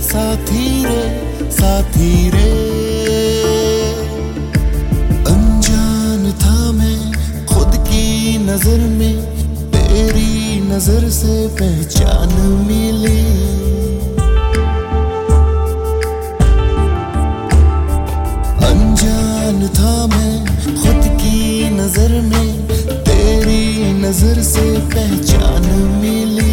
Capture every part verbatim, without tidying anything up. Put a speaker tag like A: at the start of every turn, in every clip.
A: साथी रे साथी रे। अनजान था मैं खुद की नजर में, तेरी नजर से पहचान मिली। अनजान था मैं खुद की नजर में, तेरी नजर से पहचान मिली।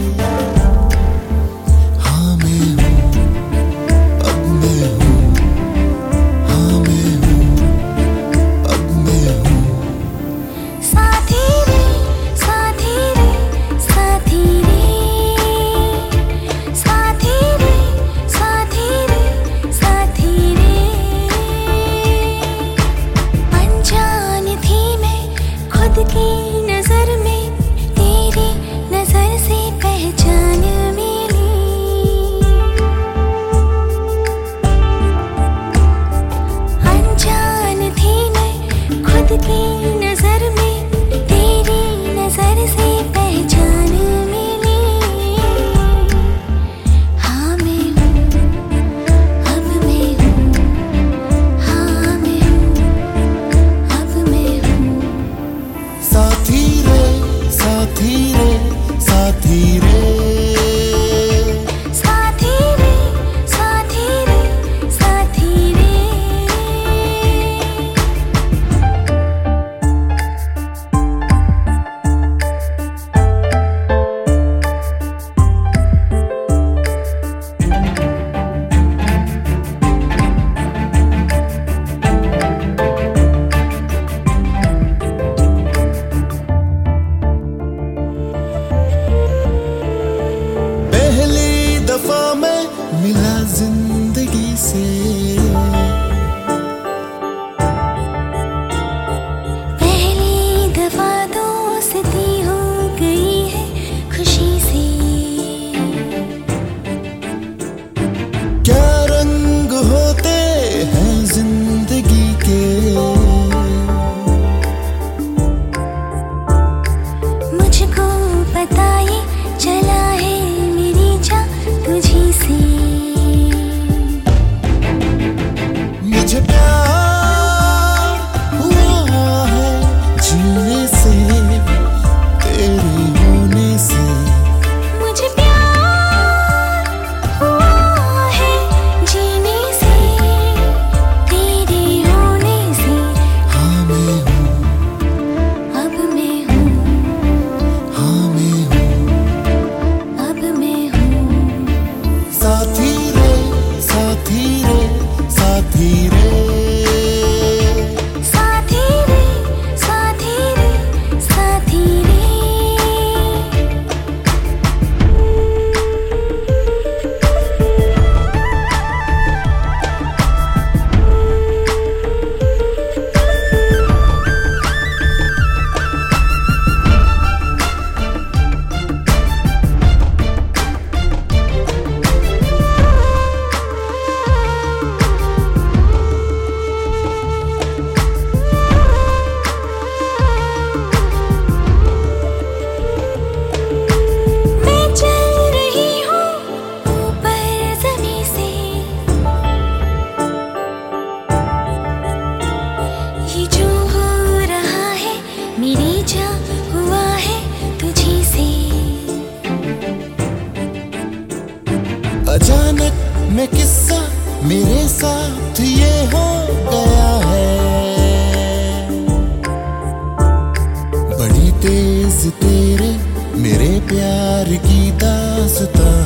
A: हाँ मैं हूँ, अब मैं हूँ, हाँ मैं हूँ, अब मैं हूँ।
B: साथी रे साथी रे साथी रे, साथी रे साथी रे साथी रे। अनजान थी मैं खुद की नजर में, तेरी नजर से पहचान मिली। अनजान थी मैं खुद की नजर में, तेरी नजर से पहचान मिली। हाँ मैं हूँ, अब मैं हूँ, हाँ मैं हूँ, अब मैं हूँ।
A: साथी रे साथी रे साथी रे।
B: साथी रे साथी रे साथी रे।
A: पहली दफा मैं मिला जिंदगी से,
B: पहली दफा दोस्ती हो गई है खुशी से।
A: क्या रंग होते हैं जिंदगी के,
B: मुझको पता ये चला है मेरी जान तुझी से।
A: मुझे प्यार हुआ है जीने से, तेरे होने से।
B: मुझे प्यार हुआ है जीने से, तेरे होने से।
A: हाँ मैं हूँ,
B: अब मैं हूँ,
A: हाँ मैं हूँ।
B: अब मैं हूँ।
A: साथी रे साथी रे साथी रे।
B: साथी रे साथी रे साथी रे। मैं चल रही हूँ ऊपर ज़मीं से, ये जो हो रहा है मेरी जान हुआ है तुझी से।
A: अचानक मैं किस्सा मेरे साथ ये हो गया है, बड़ी तेज तेरे मेरे प्यार की दास्तां